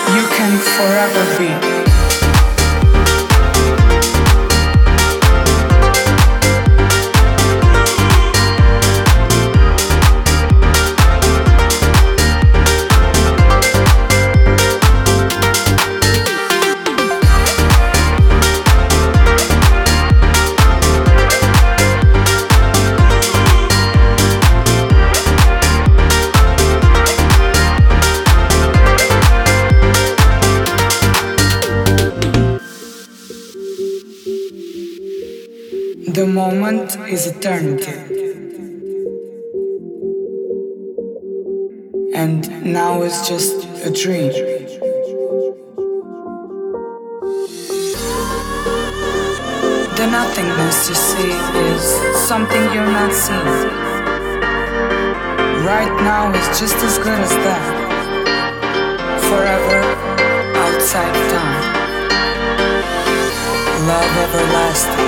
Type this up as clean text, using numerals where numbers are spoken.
you can forever be. The moment is eternity. And now is just a dream. The nothingness you see is something you're not seeing. Right now is just as good as that. Forever outside time. Love everlasting.